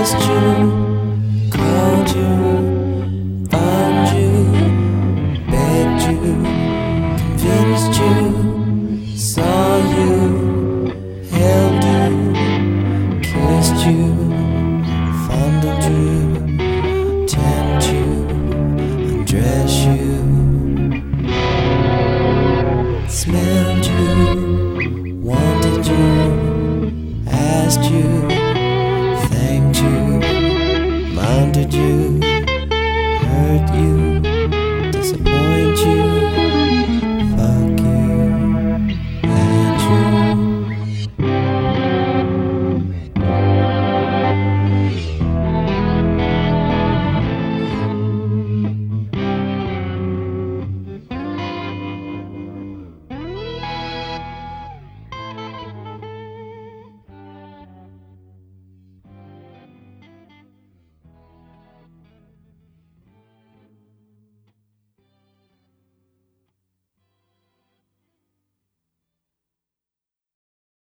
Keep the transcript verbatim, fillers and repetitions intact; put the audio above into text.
missed you, called you, found you, begged you, convinced you, saw you, held you, kissed you, fondled you.